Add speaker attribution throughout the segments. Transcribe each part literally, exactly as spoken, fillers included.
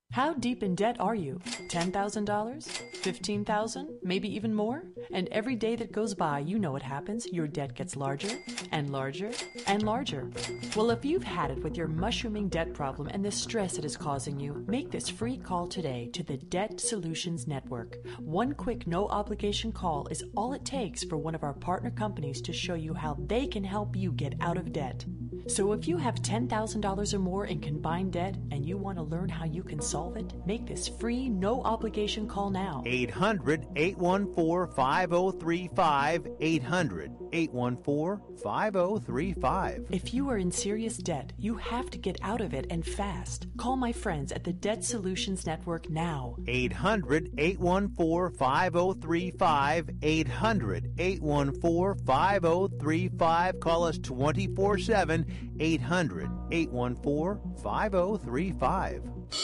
Speaker 1: How deep in debt are you? ten thousand dollars? fifteen thousand dollars? Maybe even more? And every day that goes by, you know what happens. Your debt gets larger and larger and larger. Well, if you've had it with your mushrooming debt problem and the stress it is causing you, make this free call today to the Debt Solutions Network. One quick, no-obligation call is all it takes for one of our partner companies to show you how they can help you get out of debt. So if you have ten thousand dollars or more in combined debt and you want to learn how you can solve it, make this free, no-obligation call now.
Speaker 2: eight hundred, eight one four, five oh three five. eight hundred, eight one four, five oh three five.
Speaker 1: If you are in serious debt, you have to get out of it and fast. Call my friends at the Debt Solutions Network now.
Speaker 2: eight hundred, eight one four, five oh three five. eight hundred, eight one four, five oh three five. Call us twenty-four seven. eight hundred, eight one four, five oh three five.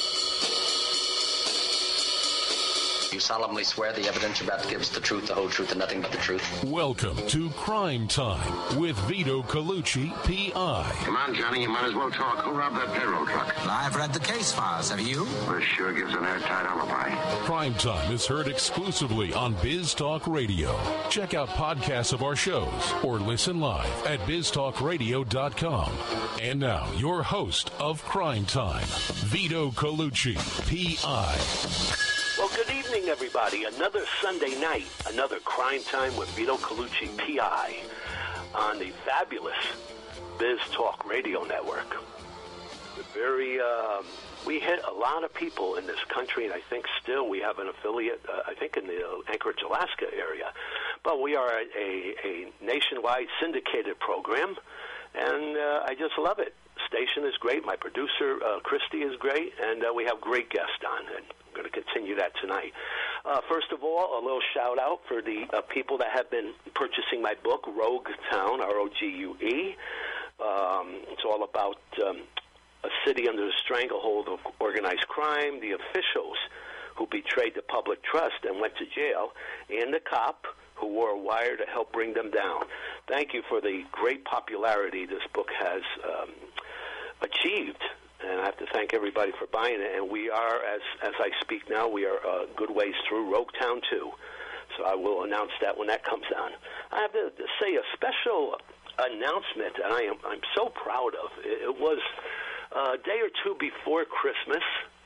Speaker 3: You solemnly swear the evidence you're about to give is the truth, the whole truth, and nothing but the truth?
Speaker 4: Welcome to Crime Time with Vito Colucci, P I.
Speaker 5: Come on, Johnny, you might as well talk. Who robbed that payroll truck?
Speaker 6: I've read the case files. Have you?
Speaker 5: Well, it sure gives an airtight alibi.
Speaker 4: Crime Time is heard exclusively on Biz Talk Radio. Check out podcasts of our shows or listen live at biz talk radio dot com. And now, your host of Crime Time, Vito Colucci, P I.
Speaker 7: Well, good evening, everybody. Another Sunday night, another Crime Time with Vito Colucci, P I, on the fabulous Biz Talk Radio Network. We're very, uh, we hit a lot of people in this country, and I think still we have an affiliate, uh, I think in the Anchorage, Alaska area. But we are a, a, a nationwide syndicated program, and uh, I just love it. Station is great. My producer, uh, Christy, is great, and uh, we have great guests on, and I'm going to continue that tonight. Uh, first of all, a little shout-out for the uh, people that have been purchasing my book, Rogue Town, R O G U E. Um, it's all about um, a city under the stranglehold of organized crime, the officials who betrayed the public trust and went to jail, and the cop who wore a wire to help bring them down. Thank you for the great popularity this book has um, achieved, and I have to thank everybody for buying it. And we are, as as I speak now, we are a good ways through Rogue Town two, so I will announce that when that comes on. I have to, to say a special announcement that I am I'm so proud of. It, it was a day or two before Christmas,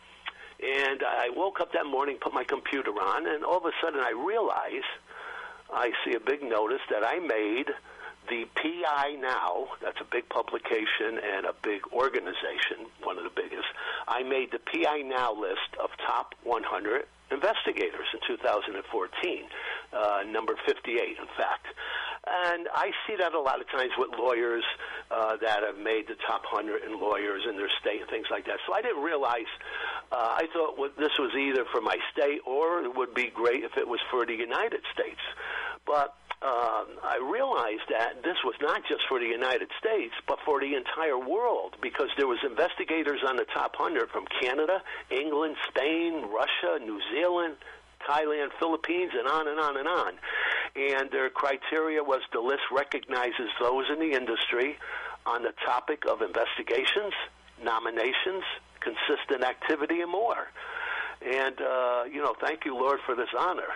Speaker 7: and I woke up that morning, put my computer on, and all of a sudden I realize I see a big notice that I made the P I Now, that's a big publication and a big organization, one of the biggest. I made the P I Now list of top one hundred investigators in two thousand fourteen, uh, number fifty-eight, in fact. And I see that a lot of times with lawyers uh, that have made the top one hundred and lawyers in their state and things like that. So I didn't realize, uh, I thought this was either for my state or it would be great if it was for the United States. But Um, I realized that this was not just for the United States, but for the entire world, because there was investigators on the top one hundred from Canada, England, Spain, Russia, New Zealand, Thailand, Philippines, and on and on and on. And their criteria was the list recognizes those in the industry on the topic of investigations, nominations, consistent activity, and more. And, uh, you know, thank you, Lord, for this honor.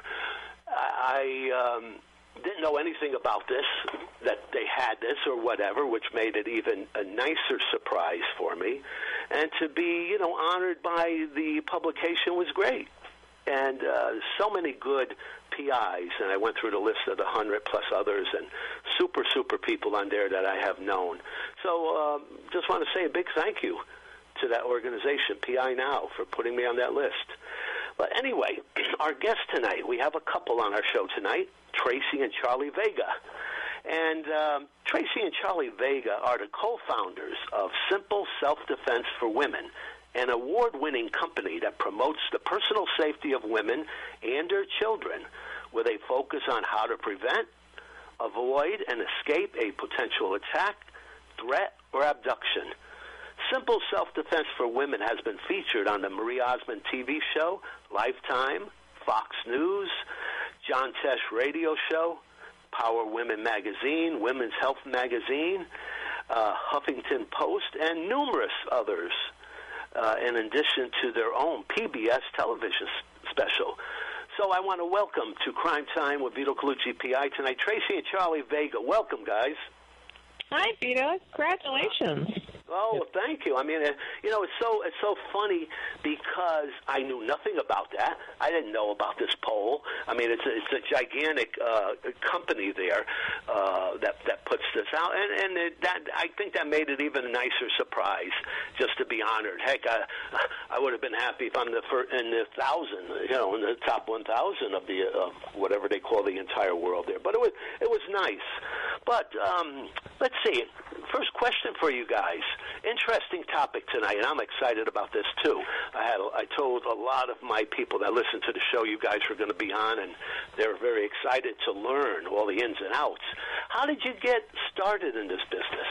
Speaker 7: I... um, didn't know anything about this, that they had this or whatever, which made it even a nicer surprise for me. And to be, you know, honored by the publication was great. And uh, so many good P Is, and I went through the list of the hundred plus others, and super, super people on there that I have known. So um, just want to say a big thank you to that organization, P I Now, for putting me on that list. But anyway, our guest tonight, we have a couple on our show tonight, Tracy and Charlie Vega. And um, Tracy and Charlie Vega are the co-founders of Simple Self-Defense for Women, an award-winning company that promotes the personal safety of women and their children with a focus on how to prevent, avoid, and escape a potential attack, threat, or abduction. Simple Self-Defense for Women has been featured on the Marie Osmond T V show, Lifetime, Fox News, John Tesh Radio Show, Power Women Magazine, Women's Health Magazine, uh, Huffington Post, and numerous others. uh, in addition to their own P B S television special. So I want to welcome to Crime Time with Vito Colucci, P I tonight, Tracy and Charlie Vega. Welcome, guys.
Speaker 8: Hi, Vito. Congratulations.
Speaker 7: Oh, well, thank you. I mean, uh, you know, it's so it's so funny because I knew nothing about that. I didn't know about this poll. I mean, it's a, it's a gigantic uh, company there uh, that that puts this out, and and it, that I think that made it even a nicer surprise just to be honored. Heck, I, I would have been happy if I'm the first, in the thousand, you know, in the top one thousand of the of whatever they call the entire world there. But it was it was nice. But um, let's see. First question for you guys. Interesting topic tonight, and I'm excited about this too. I had I told a lot of my people that listen to the show you guys were going to be on, and they're very excited to learn all the ins and outs. How did you get started in this business?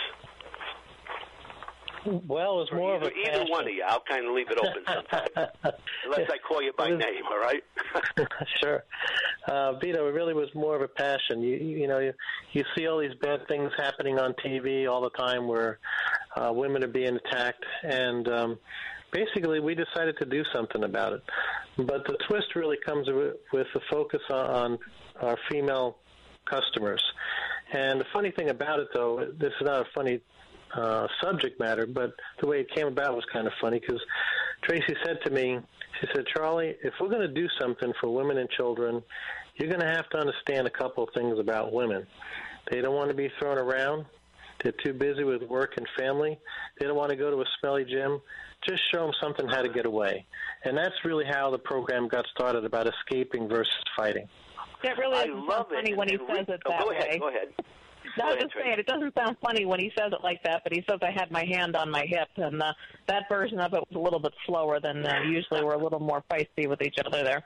Speaker 9: Well, it was more
Speaker 7: either,
Speaker 9: of a passion.
Speaker 7: Either one of you. I'll kind of leave it open sometimes. Unless I call you by
Speaker 9: was,
Speaker 7: name, all right?
Speaker 9: Sure. Uh, Vito, it really was more of a passion. You, you know, you, you see all these bad things happening on T V all the time where uh, women are being attacked, and um, basically we decided to do something about it. But the twist really comes with the focus on our female customers. And the funny thing about it, though, this is not a funny Uh, subject matter, but the way it came about was kind of funny because Tracy said to me, she said, Charlie, if we're going to do something for women and children, you're going to have to understand a couple of things about women. They don't want to be thrown around. They're too busy with work and family. They don't want to go to a smelly gym. Just show them something how to get away. And that's really how the program got started, about escaping versus fighting.
Speaker 8: That really
Speaker 7: I
Speaker 8: isn't
Speaker 7: love
Speaker 8: so funny
Speaker 7: it.
Speaker 8: when he
Speaker 7: and
Speaker 8: says
Speaker 7: re-
Speaker 8: it
Speaker 7: oh,
Speaker 8: that
Speaker 7: go
Speaker 8: way.
Speaker 7: ahead, go ahead.
Speaker 8: No, I was just saying, it doesn't sound funny when he says it like that, but he says I had my hand on my hip, and uh, that version of it was a little bit slower than uh, usually. We're a little more feisty with each other there.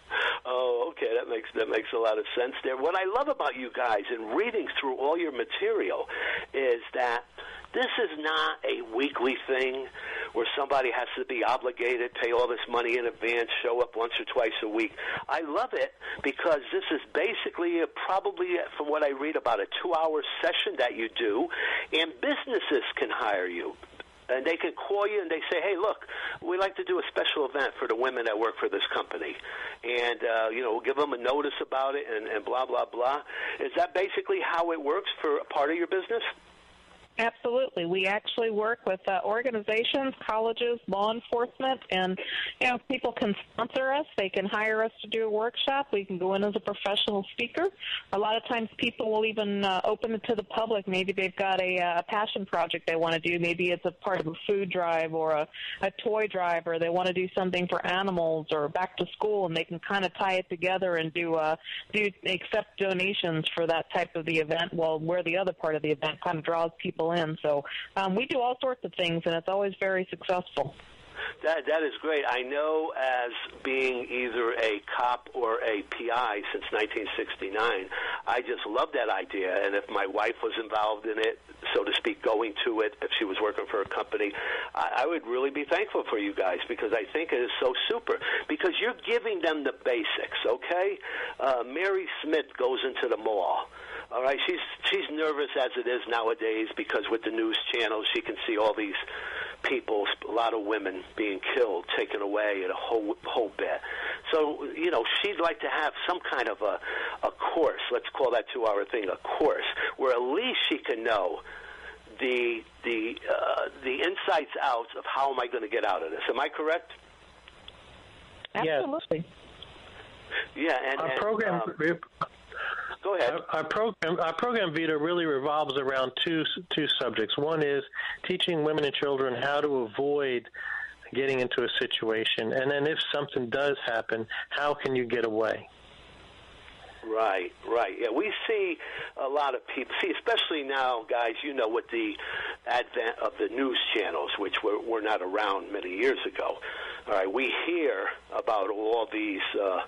Speaker 7: Oh, okay, that makes that makes a lot of sense there. What I love about you guys in reading through all your material is that this is not a weekly thing where somebody has to be obligated, pay all this money in advance, show up once or twice a week. I love it because this is basically a, probably, from what I read, about a two-hour session that you do, and businesses can hire you. And they can call you and they say, hey, look, we'd like to do a special event for the women that work for this company. And, uh, you know, we'll give them a notice about it and, and blah, blah, blah. Is that basically how it works for a part of your business?
Speaker 8: Absolutely. We actually work with uh, organizations, colleges, law enforcement, and, you know, people can sponsor us. They can hire us to do a workshop. We can go in as a professional speaker. A lot of times people will even uh, open it to the public. Maybe they've got a, uh, a passion project they want to do. Maybe it's a part of a food drive or a, a toy drive, or they want to do something for animals or back to school, and they can kind of tie it together and do, uh, do accept donations for that type of the event, while where the other part of the event kind of draws people in. So um, we do all sorts of things, and it's always very successful.
Speaker 7: That that is great. I know, as being either a cop or a P I since nineteen sixty-nine, I just love that idea. And if my wife was involved in it, so to speak, going to it, if she was working for a company, I, I would really be thankful for you guys, because I think it is so super. Because you're giving them the basics, okay? Uh, Mary Smith goes into the mall. All right, she's she's nervous as it is nowadays, because with the news channels she can see all these people, a lot of women being killed, taken away, and a whole whole bit. So, you know, she'd like to have some kind of a a course. Let's call that two-hour thing a course, where at least she can know the the uh, the insights out of how am I going to get out of this. Am I correct?
Speaker 8: Absolutely.
Speaker 7: Yeah, and
Speaker 9: our
Speaker 7: and,
Speaker 9: program.
Speaker 7: Um, Go ahead.
Speaker 9: Our, our program, our program, Vito, really revolves around two two subjects. One is teaching women and children how to avoid getting into a situation, and then if something does happen, how can you get away?
Speaker 7: Right, right. Yeah, we see a lot of people, see, especially now, guys, you know, with the advent of the news channels, which were, were not around many years ago. All right, we hear about all these uh,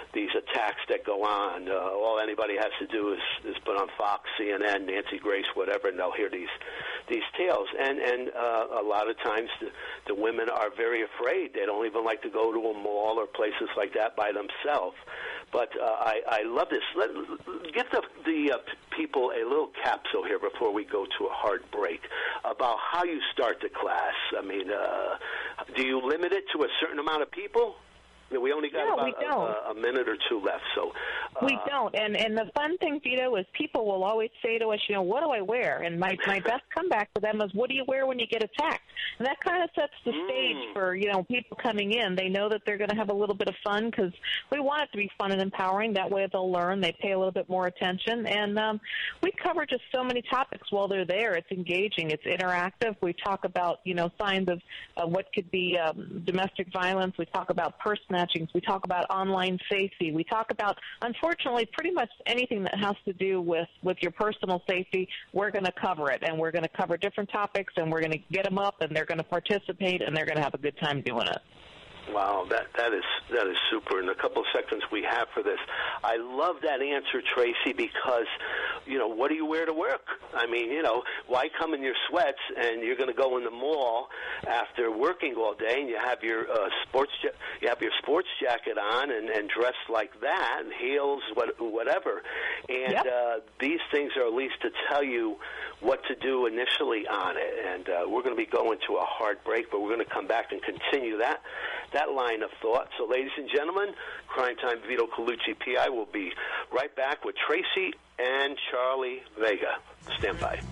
Speaker 7: these attacks that go on. Uh, all anybody has to do is, is put on Fox, C N N, Nancy Grace, whatever, and they'll hear these these tales. And and uh, a lot of times the, the women are very afraid. They don't even like to go to a mall or places like that by themselves. But uh, I, I love this. Let, give the, the uh, people a little capsule here before we go to a hard break about how you start the class. I mean, uh, do you limit it to a certain amount of people? We only got
Speaker 8: no,
Speaker 7: about a, a minute or two left, so uh,
Speaker 8: we don't. And and the fun thing, Vito, is people will always say to us, you know, what do I wear? And my my best comeback to them is, what do you wear when you get attacked? And that kind of sets the mm. stage for, you know, people coming in. They know that they're going to have a little bit of fun because we want it to be fun and empowering. That way they'll learn. They pay a little bit more attention. And um, we cover just so many topics while they're there. It's engaging. It's interactive. We talk about, you know, signs of uh, what could be um, domestic violence. We talk about purse snatchings. We talk about online safety. We talk about, unfortunately, pretty much anything that has to do with, with your personal safety. We're going to cover it, and we're going to cover different topics, and we're going to get them up, and they're going to participate, and they're going to have a good time doing it.
Speaker 7: Wow, that that is that is super. In a couple of seconds we have for this, I love that answer, Tracy, because, you know, what do you wear to work? I mean, you know, why come in your sweats and you're going to go in the mall after working all day and you have your uh, sports ja- you have your sports jacket on and, and dressed like that, and heels, what, whatever. And yep. uh, these things are at least to tell you what to do initially on it. And uh, we're going to be going to a hard break, but we're going to come back and continue that. that line of thought. So, ladies and gentlemen, Crime Time, Vito Colucci, P I, will be right back with Tracy and Charlie Vega. Stand by.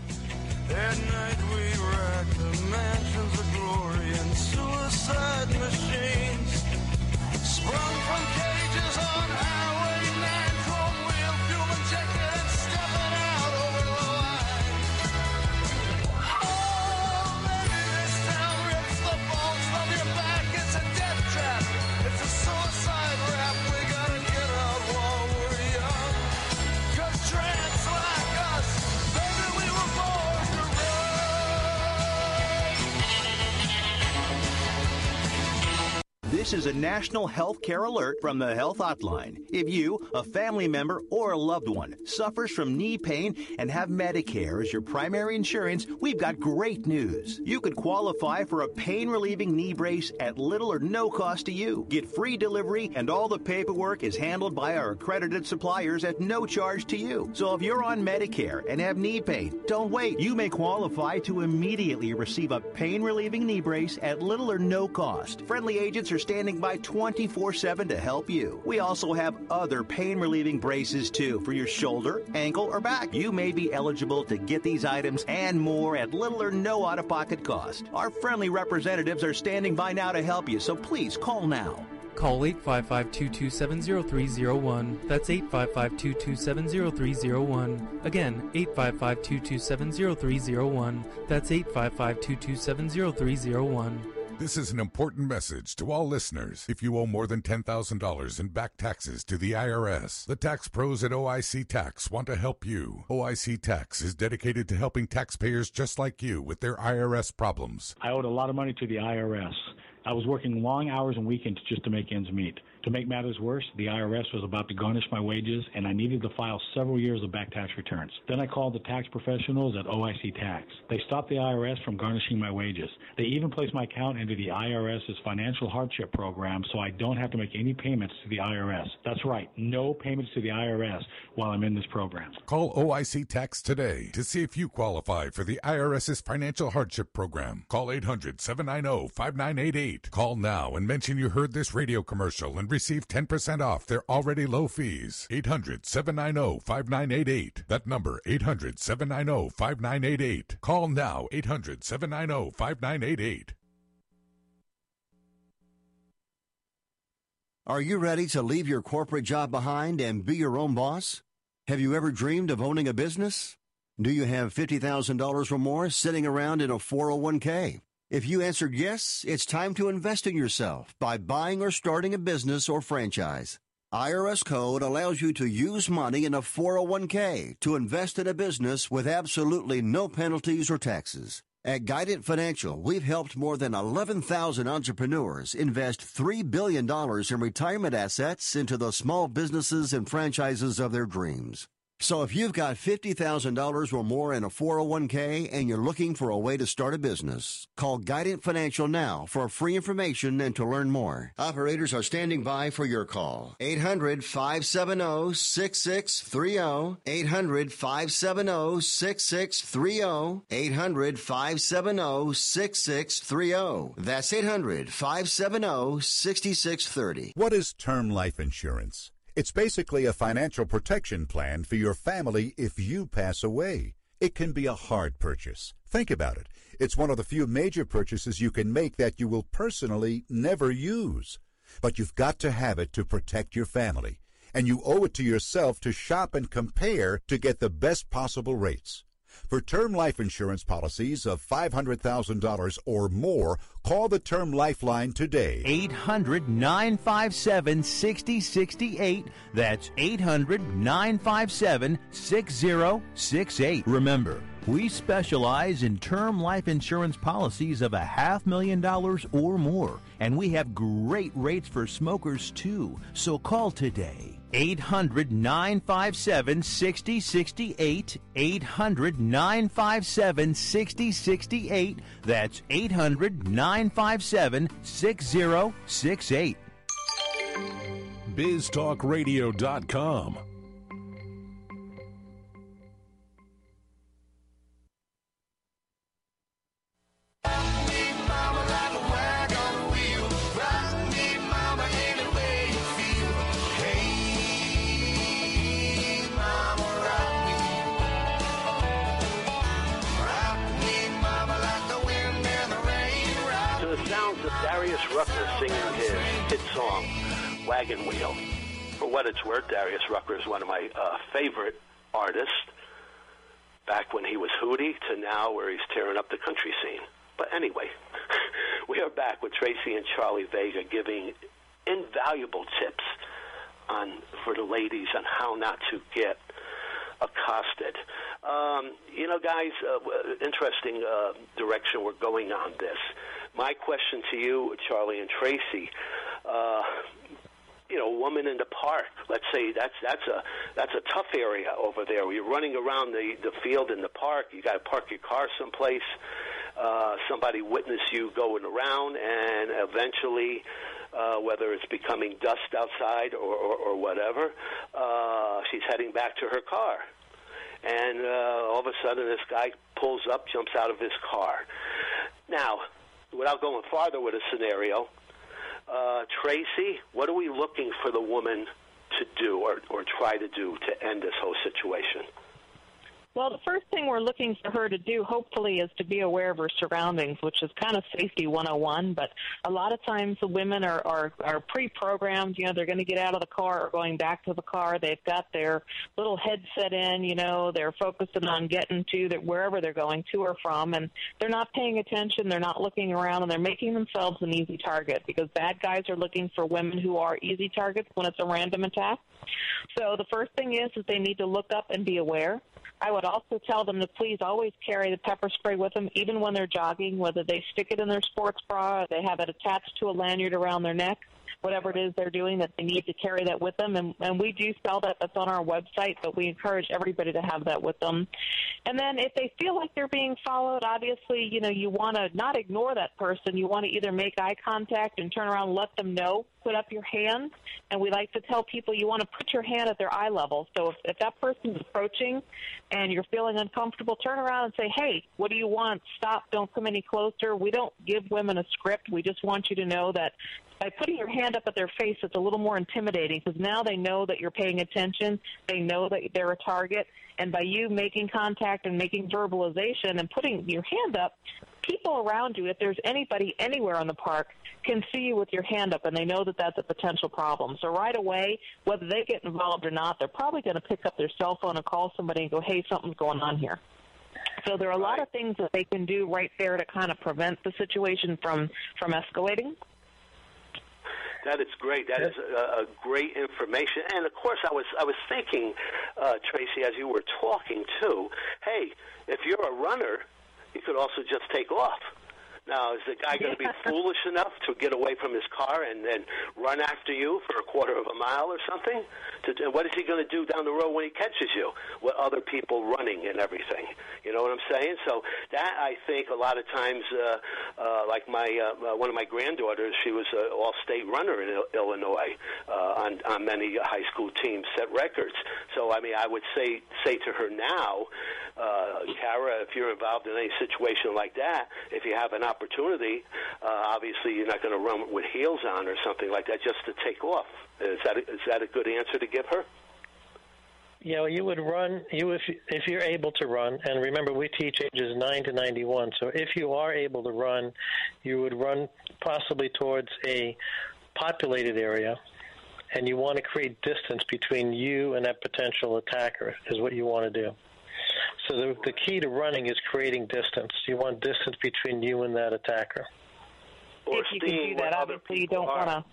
Speaker 10: At night we rack the mansions of glory and suicide machines, sprung from cages on Highway nine, chrome wheel, fuel injected and stepping out over the line. Oh, maybe this town rips the bones from your back. It's a death trap. It's a suicide rap. We gotta get out while we're young. 'Cause tramps like us, baby, we were born to
Speaker 2: This is a national health care alert from the Health Hotline. If you, a family member, or a loved one suffers from knee pain and have Medicare as your primary insurance, we've got great news. You could qualify for a pain-relieving knee brace at little or no cost to you. Get free delivery, and all the paperwork is handled by our accredited suppliers at no charge to you. So if you're on Medicare and have knee pain, don't wait. You may qualify to immediately receive a pain-relieving knee brace at little or no cost. Friendly agents are standing by twenty-four seven to help you. We also have other pain-relieving braces, too, for your shoulder, ankle, or back. You may be eligible to get these items and more at little or no out-of-pocket cost. Our friendly representatives are standing by now to help you, so please call now.
Speaker 11: Call eight five five, two two seven, zero three zero one. That's eight five five, two two seven, zero three zero one. Again, eight five five, two two seven, zero three zero one. That's eight five five, two two seven, zero three zero one.
Speaker 12: This is an important message to all listeners. If you owe more than ten thousand dollars in back taxes to the I R S, the tax pros at O I C Tax want to help you. O I C Tax is dedicated to helping taxpayers just like you with their I R S problems.
Speaker 13: I owed a lot of money to the I R S. I was working long hours and weekends just to make ends meet. To make matters worse, the I R S was about to garnish my wages, and I needed to file several years of back tax returns. Then I called the tax professionals at O I C Tax. They stopped the I R S from garnishing my wages. They even placed my account into the IRS's financial hardship program, so I don't have to make any payments to the I R S. That's right, no payments to the I R S while I'm in this program.
Speaker 12: Call O I C Tax today to see if you qualify for the IRS's financial hardship program. Call eight hundred, seven nine zero, five nine eight eight. Call now and mention you heard this radio commercial and receive ten percent off their already low fees. eight hundred, seven nine zero, five nine eight eight. That number, eight hundred, seven nine zero, five nine eight eight. Call now, eight hundred, seven nine zero, five nine eight eight.
Speaker 14: Are you ready to leave your corporate job behind and be your own boss? Have you ever dreamed of owning a business? Do you have fifty thousand dollars or more sitting around in a four oh one k? If you answered yes, it's time to invest in yourself by buying or starting a business or franchise. I R S Code allows you to use money in a four oh one k to invest in a business with absolutely no penalties or taxes. At Guidant Financial, we've helped more than eleven thousand entrepreneurs invest three billion dollars in retirement assets into the small businesses and franchises of their dreams. So if you've got fifty thousand dollars or more in a four oh one k and you're looking for a way to start a business, call Guidant Financial now for free information and to learn more. Operators are standing by for your call. eight hundred, five seven zero, six six three zero. eight hundred, five seven zero, six six three zero. eight hundred, five seven zero, six six three zero. That's eight hundred, five seven zero, six six three zero.
Speaker 15: What is term life insurance? It's basically a financial protection plan for your family if you pass away. It can be a hard purchase. Think about it. It's one of the few major purchases you can make that you will personally never use. But you've got to have it to protect your family. And you owe it to yourself to shop and compare to get the best possible rates. For term life insurance policies of five hundred thousand dollars or more, call the Term Lifeline today.
Speaker 2: eight hundred, nine five seven, six zero six eight. That's eight hundred, nine five seven, six zero six eight. Remember, we specialize in term life insurance policies of a half million dollars or more, and we have great rates for smokers too. So call today. eight hundred, nine five seven, six zero six eight. eight hundred, nine five seven, six zero six eight. That's eight hundred, nine five seven, six zero six eight.
Speaker 4: biz talk radio dot com.
Speaker 7: Darius Rucker singing his hit song, Wagon Wheel. For what it's worth, Darius Rucker is one of my uh, favorite artists, back when he was Hootie to now where he's tearing up the country scene. But anyway, we are back with Tracy and Charlie Vega giving invaluable tips on for the ladies on how not to get accosted. Um, you know, guys, uh, interesting uh, direction we're going on this. My question to you, Charlie and Tracy, uh, you know, a woman in the park, let's say that's that's a that's a tough area over there. You're running around the, the field in the park. You got to park your car someplace. Uh, somebody witness you going around, and eventually, uh, whether it's becoming dust outside or, or, or whatever, uh, she's heading back to her car. And uh, all of a sudden, this guy pulls up, jumps out of his car. Now, without going farther with a scenario, uh, Tracy, what are we looking for the woman to do or, or try to do to end this whole situation?
Speaker 8: Well, the first thing we're looking for her to do, hopefully, is to be aware of her surroundings, which is kind of safety one oh one. But a lot of times the women are, are, are pre-programmed. You know, they're going to get out of the car or going back to the car. They've got their little headset in, you know. They're focusing on getting to the, wherever they're going to or from. And they're not paying attention. They're not looking around. And they're making themselves an easy target because bad guys are looking for women who are easy targets when it's a random attack. So the first thing is, is they need to look up and be aware. I would also tell them to please always carry the pepper spray with them, even when they're jogging, whether they stick it in their sports bra, or they have it attached to a lanyard around their neck, whatever it is they're doing, that they need to carry that with them. And, and we do sell that. That's on our website, but we encourage everybody to have that with them. And then if they feel like they're being followed, obviously, you know, you want to not ignore that person. You want to either make eye contact and turn around and let them know. Put up your hand, and we like to tell people you want to put your hand at their eye level. So if, if that person is approaching and you're feeling uncomfortable, turn around and say, hey, what do you want? Stop. Don't come any closer. We don't give women a script. We just want you to know that by putting your hand up at their face, it's a little more intimidating because now they know that you're paying attention. They know that they're a target. And by you making contact and making verbalization and putting your hand up, people around you, if there's anybody anywhere in the park, can see you with your hand up, and they know that that's a potential problem. So right away, whether they get involved or not, they're probably going to pick up their cell phone and call somebody and go, hey, something's going on here. So there are a lot of things that they can do right there to kind of prevent the situation from, from escalating.
Speaker 7: That is great. That is a, a great information. And, of course, I was I was thinking, uh, Tracy, as you were talking, too, hey, if you're a runner, you could also just take off. Now, is the guy going to be foolish enough to get away from his car and then run after you for a quarter of a mile or something? To, and what is he going to do down the road when he catches you with other people running and everything? You know what I'm saying? So that, I think, a lot of times, uh, uh, like my uh, one of my granddaughters, she was an all-state runner in Illinois uh, on, on many high school teams, set records. So, I mean, I would say say to her now, uh, Kara, if you're involved in any situation like that, if you have an opportunity, uh, obviously you're not going to run with heels on or something like that just to take off. Is that a, is that a good answer to give her?
Speaker 9: Yeah, well, you would run you if if you're able to run, and remember we teach ages nine to ninety-one. So if you are able to run, you would run possibly towards a populated area, and you want to create distance between you and that potential attacker is what you want to do. So the, the key to running is creating distance. You want distance between you and that attacker.
Speaker 8: If you can do that, obviously you don't want to.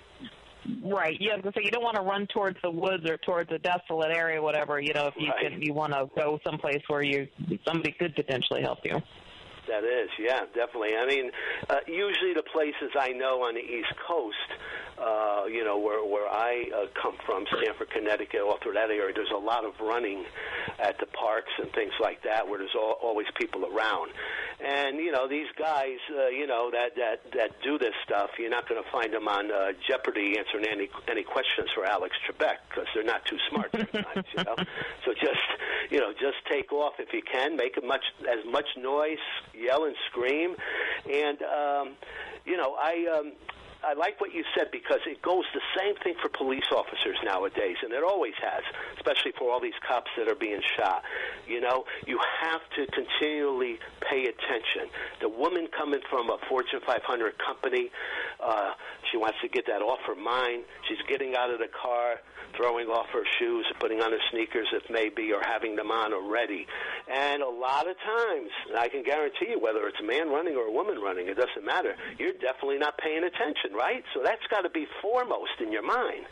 Speaker 8: Right. Yeah, so you don't want to run towards the woods or towards a desolate area, whatever. You know, if you right. can, you want to go someplace where you somebody could potentially help you.
Speaker 7: That is, yeah, definitely. I mean, uh, usually the places I know on the East Coast, uh, you know, where where I uh, come from, Stamford, Connecticut, all through that area, there's a lot of running at the parks and things like that where there's all, always people around. And, you know, these guys, uh, you know, that, that, that do this stuff, you're not going to find them on uh, Jeopardy answering any any questions for Alex Trebek because they're not too smart sometimes, you know. So just, you know, just take off if you can, make as much, as much noise, yell and scream. And, um, you know, I... Um, I like what you said because it goes the same thing for police officers nowadays, and it always has, especially for all these cops that are being shot. You know, you have to continually pay attention. The woman coming from a Fortune five hundred company, uh, she wants to get that off her mind. She's getting out of the car, throwing off her shoes, putting on her sneakers if may be, or having them on already. And a lot of times, I can guarantee you, whether it's a man running or a woman running, it doesn't matter, you're definitely not paying attention, right? So that's got to be foremost in your mind.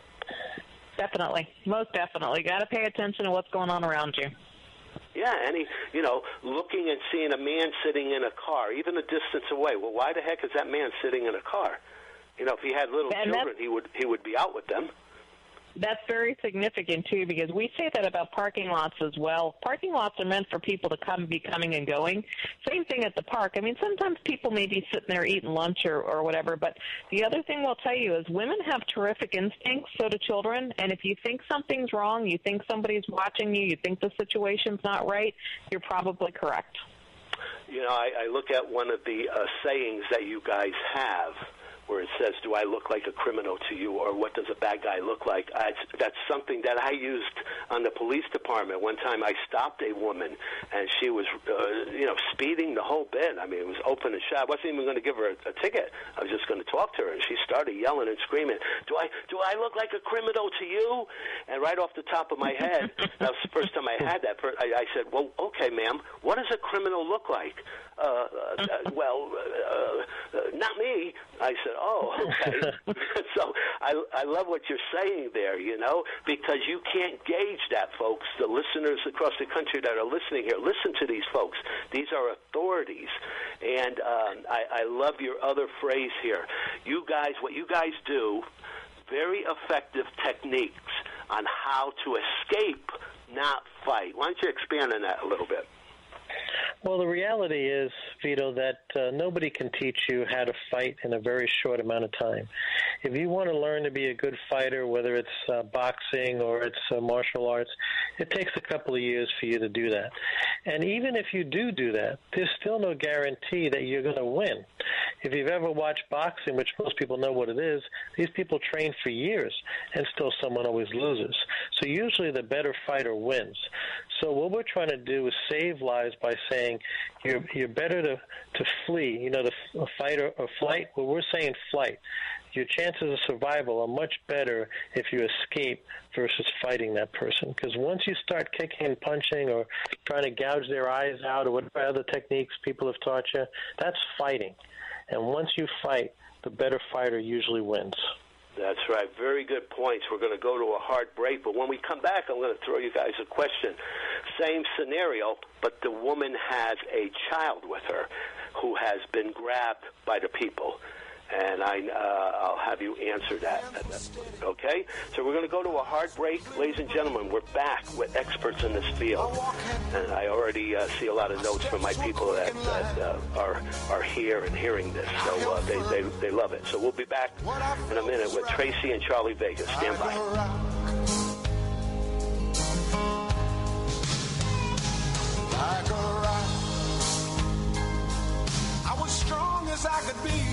Speaker 8: Definitely. Most definitely. Got to pay attention to what's going on around you.
Speaker 7: Yeah, any, you know, looking and seeing a man sitting in a car, even a distance away. Well, why the heck is that man sitting in a car? You know, if he had little and children, he would he would be out with them.
Speaker 8: That's very significant, too, because we say that about parking lots as well. Parking lots are meant for people to come, be coming and going. Same thing at the park. I mean, sometimes people may be sitting there eating lunch or, or whatever, but the other thing we'll tell you is women have terrific instincts, so do children, and if you think something's wrong, you think somebody's watching you, you think the situation's not right, you're probably correct.
Speaker 7: You know, I, I look at one of the uh, sayings that you guys have, where it says, do I look like a criminal to you, or what does a bad guy look like? I, that's something that I used on the police department. One time I stopped a woman, and she was, uh, you know, speeding the whole bit. I mean, it was open and shut. I wasn't even going to give her a, a ticket. I was just going to talk to her, and she started yelling and screaming, do I do I look like a criminal to you? And right off the top of my head, that was the first time I had that, I, I said, well, okay, ma'am, what does a criminal look like? Uh, uh, well, uh, uh, not me. I said, oh, okay. So I, I love what you're saying there, you know, because you can't gauge that, folks. The listeners across the country that are listening here, listen to these folks. These are authorities. And um, I, I love your other phrase here. You guys, what you guys do, very effective techniques on how to escape, not fight. Why don't you expand on that a little bit?
Speaker 9: Well, the reality is, Vito, that uh, nobody can teach you how to fight in a very short amount of time. If you want to learn to be a good fighter, whether it's uh, boxing or it's uh, martial arts, it takes a couple of years for you to do that. And even if you do do that, there's still no guarantee that you're going to win. If you've ever watched boxing, which most people know what it is, these people train for years, and still someone always loses. So usually the better fighter wins. So what we're trying to do is save lives by saying you're you're better to, to flee, you know, the fight or, or flight. Well, we're saying flight. Your chances of survival are much better if you escape versus fighting that person. Because once you start kicking and punching or trying to gouge their eyes out or whatever other techniques people have taught you, that's fighting. And once you fight, the better fighter usually wins.
Speaker 7: That's right. Very good points. We're going to go to a hard break, but when we come back, I'm going to throw you guys a question. same scenario, but the woman has a child with her who has been grabbed by the people. And I, uh, I'll have you answer that. Okay? So we're going to go to a hard break. Ladies and gentlemen, we're back with experts in this field. And I already uh, see a lot of notes from my people that, that uh, are are here and hearing this. So uh, they, they, they love it. So we'll be back in a minute with Tracy and Charlie Vegas. Stand by.
Speaker 10: Like a rock, I was strong as I could be.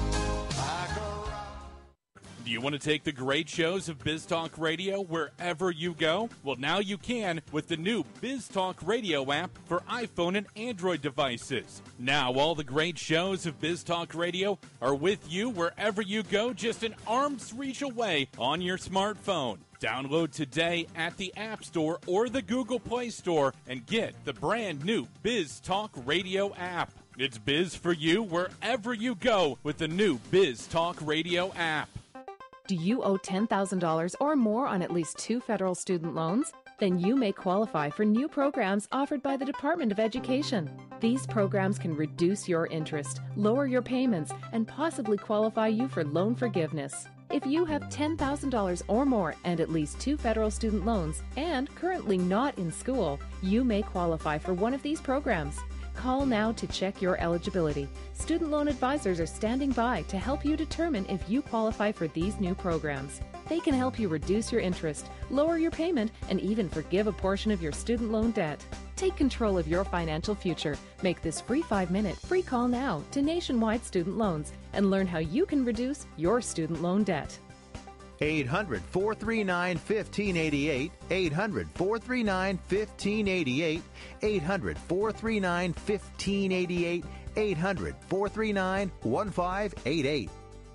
Speaker 16: Do you want to take the great shows of Biz Talk Radio wherever you go? Well, now you can with the new Biz Talk Radio app for iPhone and Android devices. Now all the great shows of Biz Talk Radio are with you wherever you go, just an arm's reach away on your smartphone. Download today at the App Store or the Google Play Store and get the brand new Biz Talk Radio app. It's Biz for you wherever you go with the new Biz Talk Radio app.
Speaker 17: Do you owe ten thousand dollars or more on at least two federal student loans? Then you may qualify for new programs offered by the Department of Education. These programs can reduce your interest, lower your payments, and possibly qualify you for loan forgiveness. If you have ten thousand dollars or more and at least two federal student loans and currently not in school, you may qualify for one of these programs. Call now to check your eligibility. Student loan advisors are standing by to help you determine if you qualify for these new programs. They can help you reduce your interest, lower your payment, and even forgive a portion of your student loan debt. Take control of your financial future. Make this free five-minute free call now to Nationwide Student Loans and learn how you can reduce your student loan debt.
Speaker 2: eight hundred, four three nine, one five eight eight, eight hundred, four three nine, one five eight eight, eight hundred, four three nine, one five eight eight, eight hundred, four three nine, one five eight eight.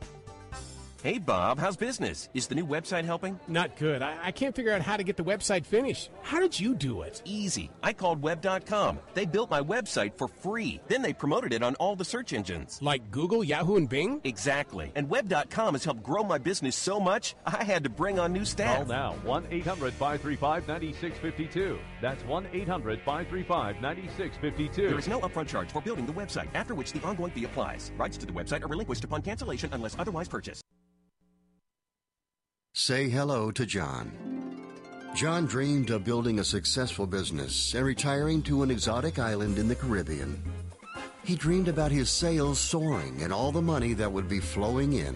Speaker 18: Hey, Bob, how's business? Is the new website helping?
Speaker 19: Not good. I, I can't figure out how to get the website finished. How did you do it?
Speaker 18: Easy. I called web dot com. They built my website for free. Then they promoted it on all the search engines.
Speaker 19: Like Google, Yahoo, and Bing?
Speaker 18: Exactly. And web dot com has helped grow my business so much, I had to bring on new staff.
Speaker 20: Call now, one eight hundred, five three five, nine six five two. That's one eight hundred, five three five, nine six five two.
Speaker 18: There is no upfront charge for building the website, after which the ongoing fee applies. Rights to the website are relinquished upon cancellation unless otherwise purchased.
Speaker 14: Say hello to John. John dreamed of building a successful business and retiring to an exotic island in the Caribbean. He dreamed about his sales soaring and all the money that would be flowing in.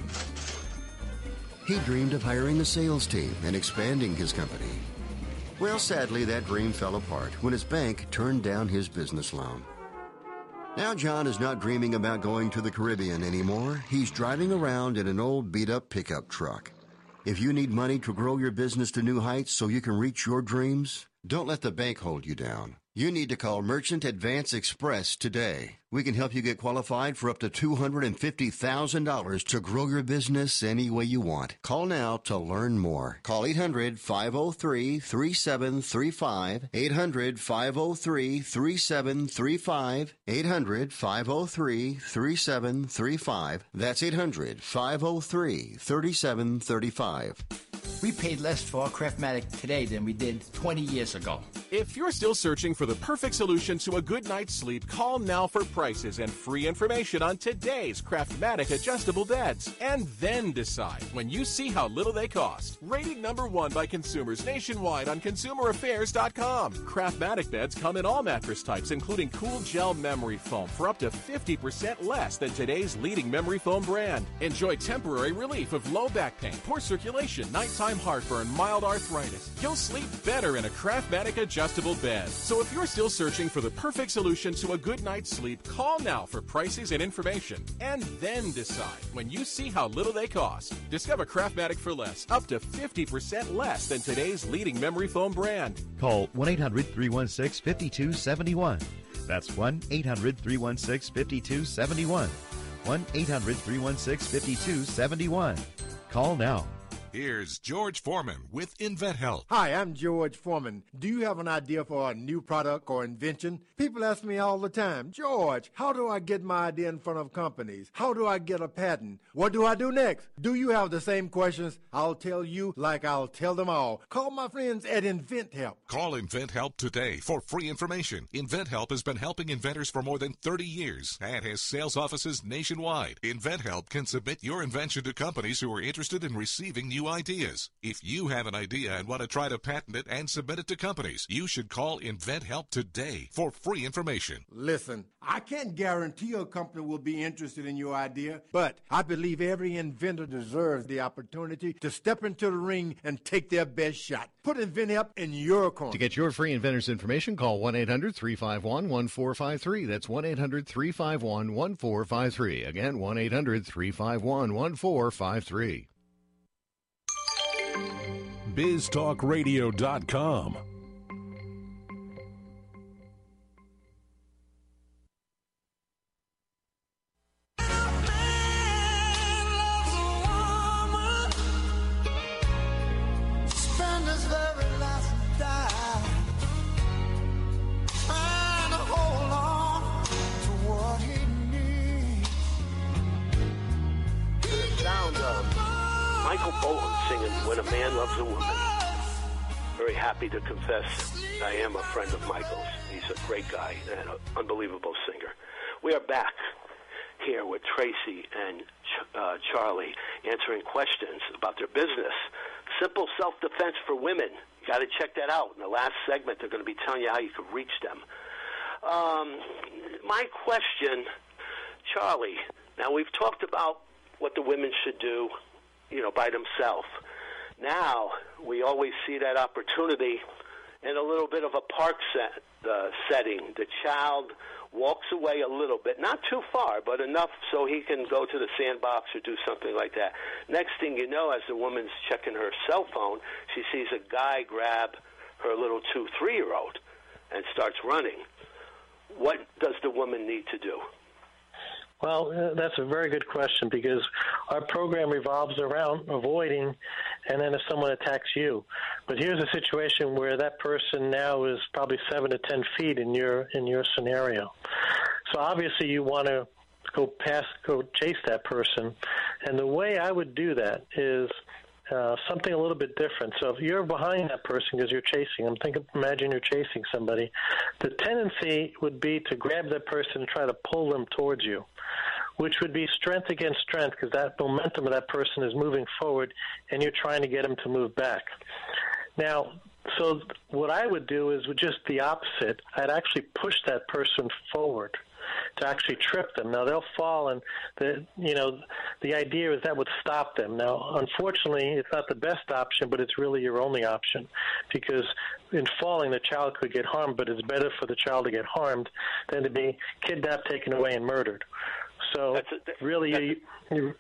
Speaker 14: He dreamed of hiring a sales team and expanding his company. Well, sadly, that dream fell apart when his bank turned down his business loan. Now John is not dreaming about going to the Caribbean anymore. He's driving around in an old beat-up pickup truck. If you need money to grow your business to new heights so you can reach your dreams, don't let the bank hold you down. You need to call Merchant Advance Express today. We can help you get qualified for up to two hundred fifty thousand dollars to grow your business any way you want. Call now to learn more. Call eight hundred, five oh three, three seven three five, eight hundred, five oh three, three seven three five, eight hundred, five oh three, three seven three five. That's eight hundred, five oh three, three seven three five.
Speaker 21: We paid less for our Craftmatic today than we did twenty years ago.
Speaker 22: If you're still searching for the perfect solution to a good night's sleep, call now for prices and free information on today's Craftmatic adjustable beds. And then decide when you see how little they cost. Rated number one by consumers nationwide on consumer affairs dot com. Craftmatic beds come in all mattress types, including cool gel memory foam for up to fifty percent less than today's leading memory foam brand. Enjoy temporary relief of low back pain, poor circulation, nighttime heartburn, mild arthritis. You'll sleep better in a Craftmatic adjustable bed. So if you're still searching for the perfect solution to a good night's sleep, call now for prices and information. And then decide when you see how little they cost. Discover Craftmatic for less, up to fifty percent less than today's leading memory foam brand.
Speaker 23: Call one eight hundred, three one six, five two seven one. That's one eight hundred, three one six, five two seven one. one eight hundred, three one six, five two seven one. Call now.
Speaker 12: Here's George Foreman with InventHelp.
Speaker 1: Hi, I'm George Foreman. Do you have an idea for a new product or invention? People ask me all the time, George, how do I get my idea in front of companies? How do I get a patent? What do I do next? Do you have the same questions? I'll tell you like I'll tell them all. Call my friends at InventHelp.
Speaker 12: Call InventHelp today for free information. InventHelp has been helping inventors for more than thirty years and has sales offices nationwide. InventHelp can submit your invention to companies who are interested in receiving new ideas. If you have an idea and want to try to patent it and submit it to companies, you should call InventHelp today for free information.
Speaker 1: Listen, I can't guarantee a company will be interested in your idea, but I believe every inventor deserves the opportunity to step into the ring and take their best shot. Put InventHelp in your corner.
Speaker 3: To get your free inventor's information, call one eight hundred three five one one four five three. That's one eight hundred three five one one four five three. Again, one eight hundred three five one one four five three.
Speaker 4: biz talk radio dot com.
Speaker 7: Michael Bolton singing When a Man Loves a Woman. Very happy to confess I am a friend of Michael's. He's a great guy and an unbelievable singer. We are back here with Tracy and uh, Charlie answering questions about their business. Simple self-defense for women. You got to check that out. In the last segment, they're going to be telling you how you can reach them. Um, my question, Charlie, now we've talked about what the women should do, you know, by themselves. Now, we always see that opportunity in a little bit of a park set, uh, setting. The child walks away a little bit, not too far, but enough so he can go to the sandbox or do something like that. Next thing you know, as the woman's checking her cell phone, she sees a guy grab her little two, three-year-old and starts running. What does the woman need to do?
Speaker 9: Well, uh, that's a very good question, because our program revolves around avoiding, and then if someone attacks you. But here's a situation where that person now is probably seven to ten feet in your in your scenario. So obviously you want to go past, go chase that person, and the way I would do that is uh, something a little bit different. So if you're behind that person because you're chasing them, think of, imagine you're chasing somebody. The tendency would be to grab that person and try to pull them towards you, which would be strength against strength, because that momentum of that person is moving forward and you're trying to get them to move back. Now, so what I would do is just the opposite. I'd actually push that person forward to actually trip them. Now, they'll fall, and the you know the idea is that would stop them. Now, unfortunately, it's not the best option, but it's really your only option, because in falling, the child could get harmed, but it's better for the child to get harmed than to be kidnapped, taken away, and murdered. So that's a, that, really, you, you,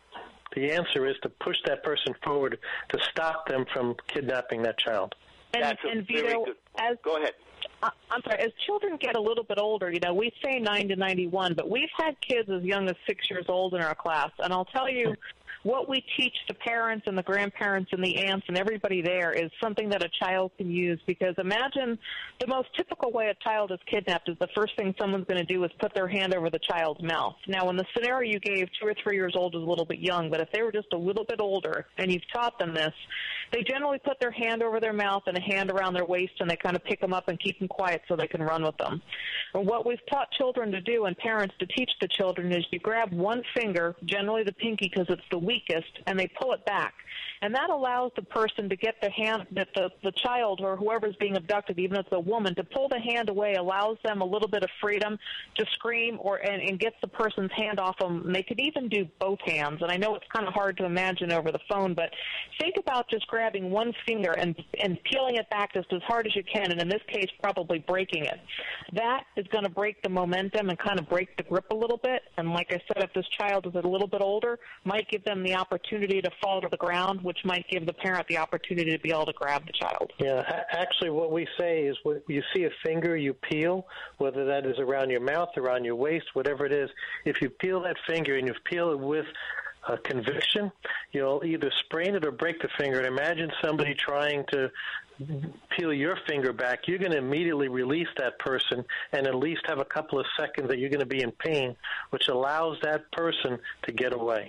Speaker 9: the answer is to push that person forward to stop them from kidnapping that child.
Speaker 8: And,
Speaker 7: That's a
Speaker 8: and
Speaker 7: very
Speaker 8: Vito,
Speaker 7: good.
Speaker 8: as
Speaker 7: Go ahead.
Speaker 8: Uh, I'm sorry, as children get a little bit older, you know, we say nine to ninety-one, but we've had kids as young as six years old in our class, and I'll tell you, what we teach the parents and the grandparents and the aunts and everybody there is something that a child can use, because imagine the most typical way a child is kidnapped is the first thing someone's going to do is put their hand over the child's mouth. Now, in the scenario you gave, two or three years old is a little bit young, but if they were just a little bit older and you've taught them this, they generally put their hand over their mouth and a hand around their waist, and they kind of pick them up and keep them quiet so they can run with them. And what we've taught children to do and parents to teach the children is you grab one finger, generally the pinky because it's the weakest, and they pull it back. And that allows the person to get the hand, that the, the child or whoever's being abducted, even if it's a woman, to pull the hand away, allows them a little bit of freedom to scream or and, and gets the person's hand off them. And they could even do both hands. And I know it's kind of hard to imagine over the phone, but think about just grabbing one finger and, and peeling it back just as hard as you can, and in this case, probably breaking it. That is going to break the momentum and kind of break the grip a little bit. And like I said, if this child is a little bit older, might give them the opportunity to fall to the ground, which might give the parent the opportunity to be able to grab the child.
Speaker 9: Yeah, actually what we say is when you see a finger, you peel, whether that is around your mouth, around your waist, whatever it is. If you peel that finger and you peel it with a conviction, you'll either sprain it or break the finger. And imagine somebody trying to peel your finger back. You're going to immediately release that person and at least have a couple of seconds that you're going to be in pain, which allows that person to get away.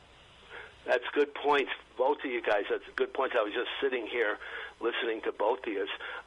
Speaker 7: That's good points, both of you guys. That's good points. I was just sitting here listening to both of you.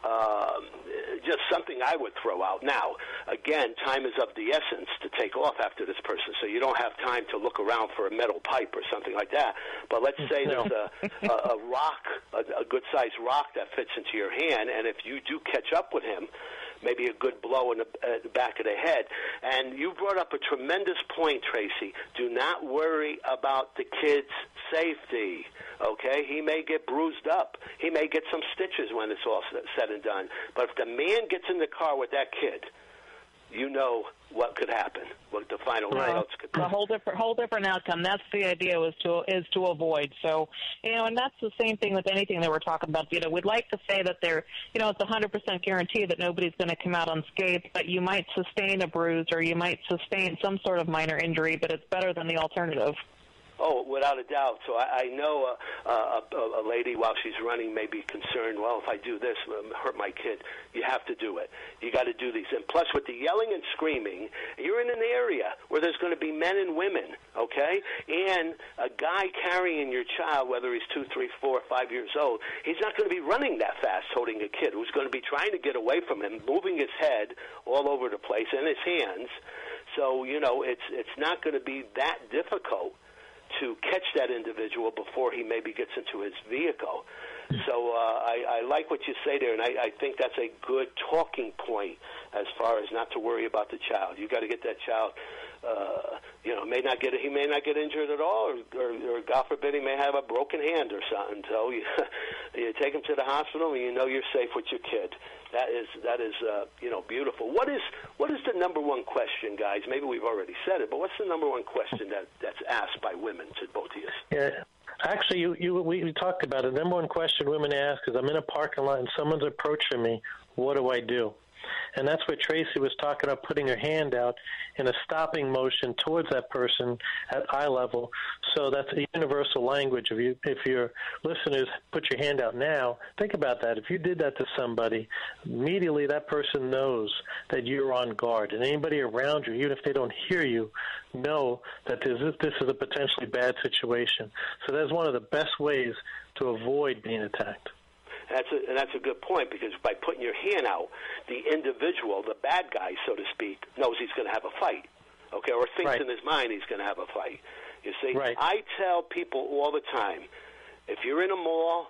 Speaker 7: Um, just something I would throw out. Now, again, time is of the essence to take off after this person, so you don't have time to look around for a metal pipe or something like that. But let's say
Speaker 9: no.
Speaker 7: there's a, a, a rock, a, a good-sized rock that fits into your hand, and if you do catch up with him, maybe a good blow in the, uh, the back of the head. And you brought up a tremendous point, Tracy. Do not worry about the kid's safety, okay? He may get bruised up. He may get some stitches when it's all said and done. But if the man gets in the car with that kid, you know what could happen, what the final
Speaker 8: Right.
Speaker 7: results could be.
Speaker 8: A whole different, whole different outcome. That's the idea, is to is to avoid. So, you know, and that's the same thing with anything that we're talking about. You know, we'd like to say that there, you know, it's a hundred percent guarantee that nobody's going to come out unscathed, but you might sustain a bruise or you might sustain some sort of minor injury, but it's better than the alternative.
Speaker 7: Oh, without a doubt. So I, I know a, a, a lady, while she's running, may be concerned, well, if I do this, it'll hurt my kid. You have to do it. You got to do these. And plus, with the yelling and screaming, you're in an area where there's going to be men and women, okay? And a guy carrying your child, whether he's two, three, four, five years old, he's not going to be running that fast holding a kid who's going to be trying to get away from him, moving his head all over the place and his hands. So, you know, it's it's not going to be that difficult to catch that individual before he maybe gets into his vehicle. So uh, I, I like what you say there, and I, I think that's a good talking point as far as not to worry about the child. You got to get that child, uh, you know, may not get he may not get injured at all, or, or, or God forbid, he may have a broken hand or something. So you, you take him to the hospital, and you know you're safe with your kid. That is that is uh, you know, beautiful. What is what is the number one question, guys? Maybe we've already said it, but what's the number one question that, that's asked by women to both of you?
Speaker 9: Yeah. Actually, you, you, we, we talked about it. The number one question women ask is, I'm in a parking lot and someone's approaching me. What do I do? And that's what Tracy was talking about, putting her hand out in a stopping motion towards that person at eye level. So that's a universal language. If you, if your listeners put your hand out now, think about that. If you did that to somebody, immediately that person knows that you're on guard. And anybody around you, even if they don't hear you, know that this is, this is a potentially bad situation. So that's one of the best ways to avoid being attacked.
Speaker 7: That's a, and that's a good point, because by putting your hand out, the individual, the bad guy, so to speak, knows he's going to have a fight, okay, or thinks
Speaker 9: right.
Speaker 7: in his mind he's going to have a fight. You see,
Speaker 9: right.
Speaker 7: I tell people all the time, if you're in a mall,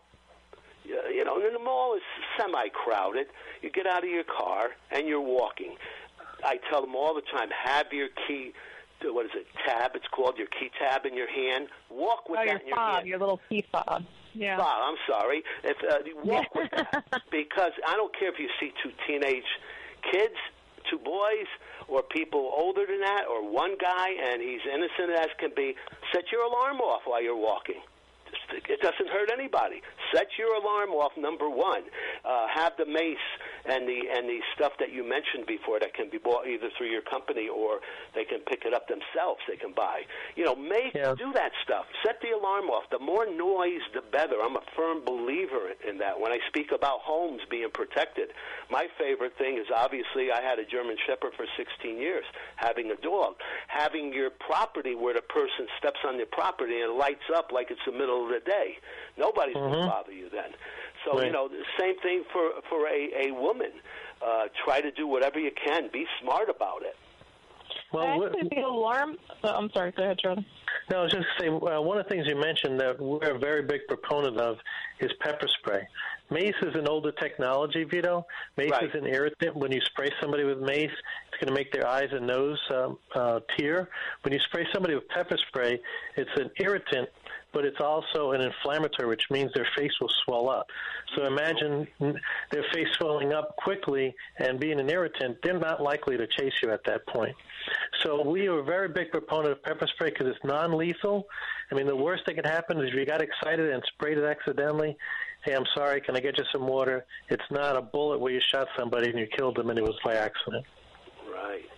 Speaker 7: you know, and the mall is semi-crowded, you get out of your car and you're walking. I tell them all the time, have your key, what is it, tab, it's called, your key tab in your hand. Walk with
Speaker 8: oh,
Speaker 7: that
Speaker 8: your
Speaker 7: in your
Speaker 8: fob,
Speaker 7: hand.
Speaker 8: your little key fob. Yeah.
Speaker 7: Fob, I'm sorry. If uh, you walk with that, because I don't care if you see two teenage kids, two boys, or people older than that, or one guy, and he's innocent as can be, set your alarm off while you're walking. It doesn't hurt anybody. Set your alarm off, number one. Uh, have the mace and the and the stuff that you mentioned before that can be bought either through your company or they can pick it up themselves. They can buy. You know, make
Speaker 9: yeah.
Speaker 7: do that stuff. Set the alarm off. The more noise, the better. I'm a firm believer in that. When I speak about homes being protected, my favorite thing is obviously I had a German Shepherd for sixteen years, having a dog. Having your property where the person steps on your property and it lights up like it's the middle of the day. Nobody's mm-hmm. going to bother you then. So,
Speaker 9: right.
Speaker 7: you know, the same thing for, for a, a woman. Uh, try to do whatever you can. Be smart about it.
Speaker 9: Well,
Speaker 8: actually, the alarm... Oh, I'm sorry. Go ahead, Charlie.
Speaker 9: No, I was just saying, uh, one of the things you mentioned that we're a very big proponent of is pepper spray. Mace is an older technology, Vito. Mace
Speaker 7: right.
Speaker 9: is an irritant. When you spray somebody with mace, it's going to make their eyes and nose um, uh, tear. When you spray somebody with pepper spray, it's an irritant, but it's also an inflammatory, which means their face will swell up. So imagine their face swelling up quickly and being an irritant, they're not likely to chase you at that point. So we are a very big proponent of pepper spray because it's non-lethal. I mean, the worst that could happen is if you got excited and sprayed it accidentally, hey, I'm sorry, can I get you some water? It's not a bullet where you shot somebody and you killed them and it was by accident.
Speaker 7: Right. Very,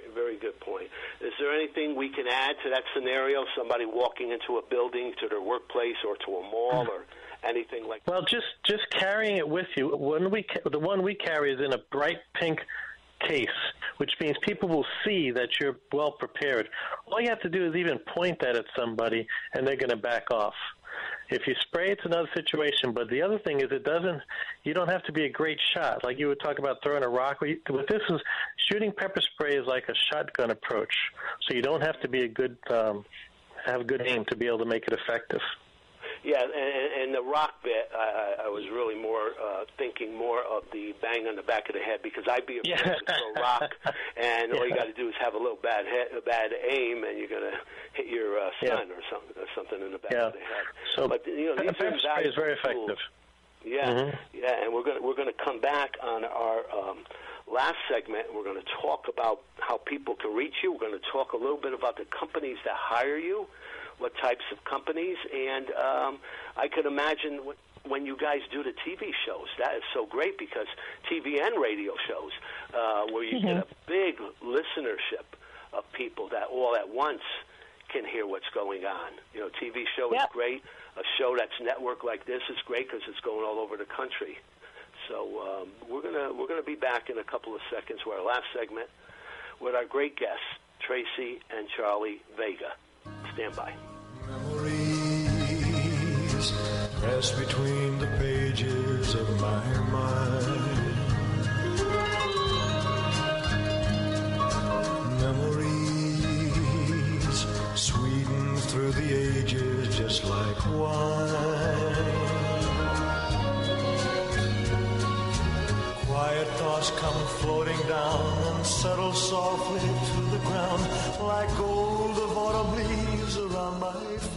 Speaker 7: very good point. Is there anything we can add to that scenario? Somebody walking into a building, to their workplace, or to a mall, or anything like that?
Speaker 9: Well, just just carrying it with you. When we the one we carry is in a bright pink case, which means people will see that you're well prepared. All you have to do is even point that at somebody, and they're going to back off. If you spray, it's another situation. But the other thing is, it doesn't. You don't have to be a great shot. Like you would talk about throwing a rock. With this is shooting pepper spray is like a shotgun approach. So you don't have to be a good um, have good aim to be able to make it effective.
Speaker 7: Yeah, and, and the rock bit, I, I was really more uh, thinking more of the bang on the back of the head, because I'd be afraid yeah. to throw a rock, and all you got to do is have a little bad head, a bad aim, and you're going to hit your uh, son yeah. or something, or something in the back
Speaker 9: yeah.
Speaker 7: of the head.
Speaker 9: So,
Speaker 7: but you know, these
Speaker 9: pepper spray is very effective.
Speaker 7: Tools. Yeah, mm-hmm. yeah, and we're going we're going to come back on our um, last segment. We're going to talk about how people can reach you. We're going to talk a little bit about the companies that hire you. What types of companies, and um, I could imagine what, when you guys do the T V shows, that is so great, because T V and radio shows uh, where you mm-hmm. get a big listenership of people that all at once can hear what's going on. You know, T V show yep. is great. A show that's network like this is great because it's going all over the country. So um, we're gonna we're gonna be back in a couple of seconds with our last segment with our great guests, Tracy and Charlie Vega. Stand by.
Speaker 10: Memories press between the pages of my mind. Memories sweeten through the ages just like wine. Quiet thoughts come floating down and settle softly to the ground like gold of autumn leaves around my feet.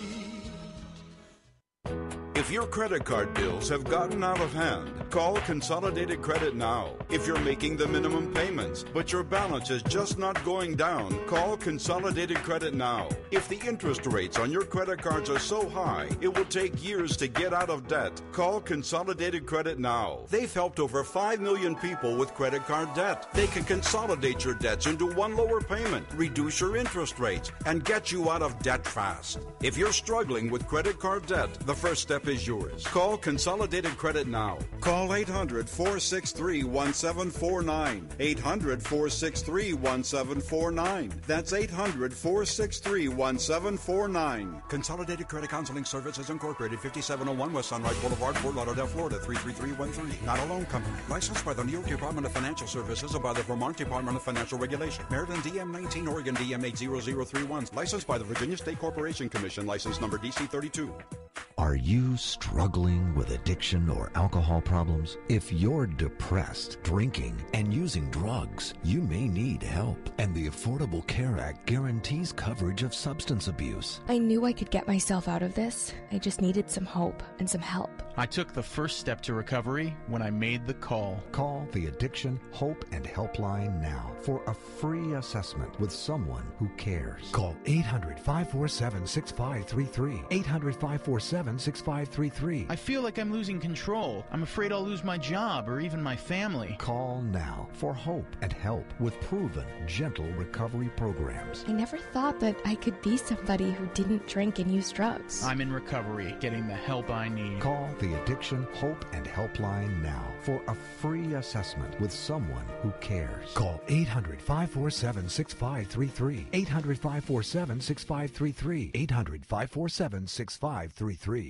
Speaker 5: If your credit card bills have gotten out of hand, call Consolidated Credit now. If you're making the minimum payments, but your balance is just not going down, call Consolidated Credit now. If the interest rates on your credit cards are so high, it will take years to get out of debt, call Consolidated Credit now. They've helped over five million people with credit card debt. They can consolidate your debts into one lower payment, reduce your interest rates, and get you out of debt fast. If you're struggling with credit card debt, the first step is yours. Call Consolidated Credit now. Call eight hundred, four six three, one seven four nine. eight hundred, four six three, one seven four nine. That's eight hundred, four six three, one seven four nine. Consolidated Credit Counseling Services Incorporated, fifty-seven oh one West Sunrise Boulevard, Fort Lauderdale, Florida, three three three one three. Not a loan company. Licensed by the New York Department of Financial Services and by the Vermont Department of Financial Regulation. Maryland D M nineteen, Oregon D M eight zero zero three one. Licensed by the Virginia State Corporation Commission. License number D C thirty-two.
Speaker 6: Are you struggling with addiction or alcohol problems? If you're depressed, drinking, and using drugs, you may need help. And the Affordable Care Act guarantees coverage of substance abuse.
Speaker 11: I knew I could get myself out of this. I just needed some hope and some help.
Speaker 24: I took the first step to recovery when I made the call.
Speaker 6: Call the Addiction, Hope, and Helpline now for a free assessment with someone who cares. Call eight hundred, five four seven, six five three three. eight hundred, five four seven, six five three three.
Speaker 24: I feel like I'm losing control. I'm afraid I'll lose my job or even my family.
Speaker 6: Call now for hope and help with proven, gentle recovery programs.
Speaker 11: I never thought that I could be somebody who didn't drink and use drugs.
Speaker 24: I'm in recovery, getting the help I need.
Speaker 6: Call the Addiction, Hope, and Helpline now for a free assessment with someone who cares. Call eight hundred, five four seven, six five three three. eight hundred, five four seven, six five three three. eight hundred, five four seven, six five three three.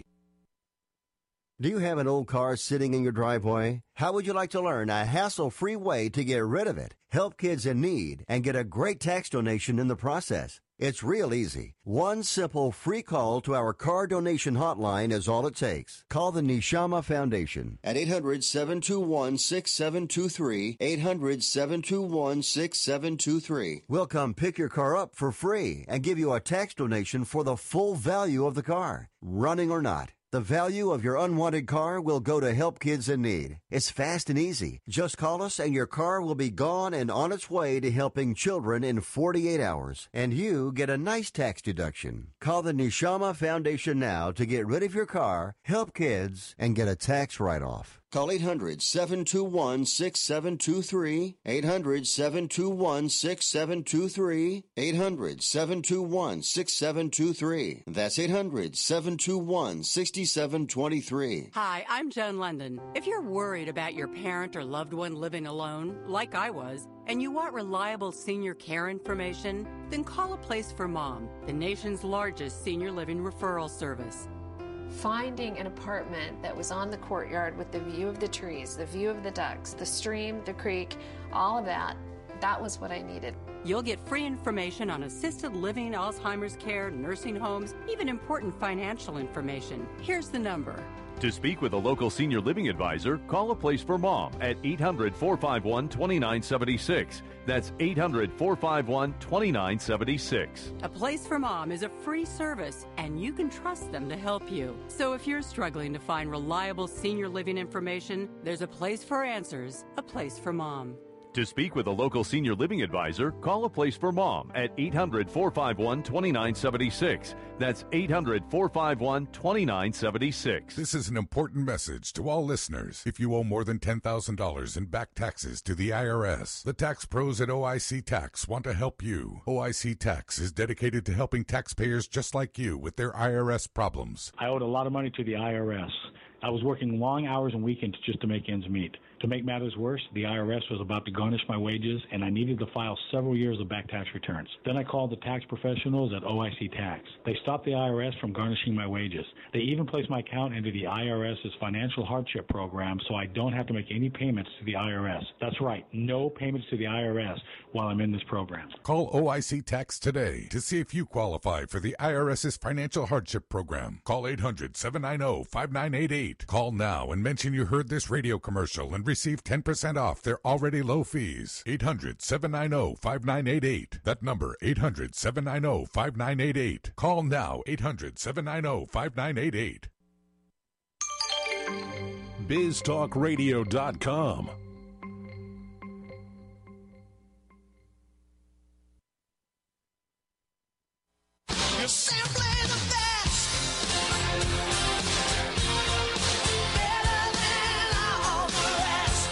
Speaker 14: Do you have an old car sitting in your driveway? How would you like to learn a hassle-free way to get rid of it, help kids in need, and get a great tax donation in the process? It's real easy. One simple free call to our car donation hotline is all it takes. Call the Neshama Foundation at eight hundred, seven two one, six seven two three, eight hundred, seven two one, six seven two three. We'll come pick your car up for free and give you a tax donation for the full value of the car, running or not. The value of your unwanted car will go to help kids in need. It's fast and easy. Just call us and your car will be gone and on its way to helping children in forty-eight hours. And you get a nice tax deduction. Call the Neshama Foundation now to get rid of your car, help kids, and get a tax write-off. Call eight hundred, seven two one, six seven two three, eight hundred, seven two one, six seven two three, eight hundred, seven two one, six seven two three. That's eight hundred, seven two one, six seven two three.
Speaker 13: Hi, I'm Joan London. If you're worried about your parent or loved one living alone, like I was, and you want reliable senior care information, then call A Place for Mom, the nation's largest senior living referral service.
Speaker 15: Finding an apartment that was on the courtyard with the view of the trees, the view of the ducks, the stream, the creek, all of that, that was what I needed.
Speaker 13: You'll get free information on assisted living, Alzheimer's care, nursing homes, even important financial information. Here's the number.
Speaker 20: To speak with a local senior living advisor, call A Place for Mom at eight hundred, four five one, two nine seven six. That's eight hundred, four five one, two nine seven six.
Speaker 13: A Place for Mom is a free service, and you can trust them to help you. So if you're struggling to find reliable senior living information, there's a place for answers, A Place for Mom.
Speaker 20: To speak with a local senior living advisor, call A Place for Mom at eight hundred, four five one, two nine seven six. That's eight hundred, four five one, two nine seven six.
Speaker 12: This is an important message to all listeners. If you owe more than ten thousand dollars in back taxes to the I R S, the tax pros at O I C Tax want to help you. O I C Tax is dedicated to helping taxpayers just like you with their I R S problems.
Speaker 16: I owed a lot of money to the I R S. I was working long hours and weekends just to make ends meet. To make matters worse, the I R S was about to garnish my wages, and I needed to file several years of back tax returns. Then I called the tax professionals at O I C Tax. They stopped the I R S from garnishing my wages. They even placed my account into the IRS's financial hardship program, so I don't have to make any payments to the I R S. That's right, no payments to the I R S while I'm in this program.
Speaker 12: Call O I C Tax today to see if you qualify for the IRS's financial hardship program. Call eight hundred, seven nine zero, five nine eight eight. Call now and mention you heard this radio commercial and receive ten percent off their already low fees. eight hundred, seven nine zero, five nine eight eight. That number, eight hundred, seven nine zero, five nine eight eight. Call now, eight hundred, seven nine zero, five nine eight eight.
Speaker 4: biz talk radio dot com.
Speaker 10: You're simply the best. Better than all the rest.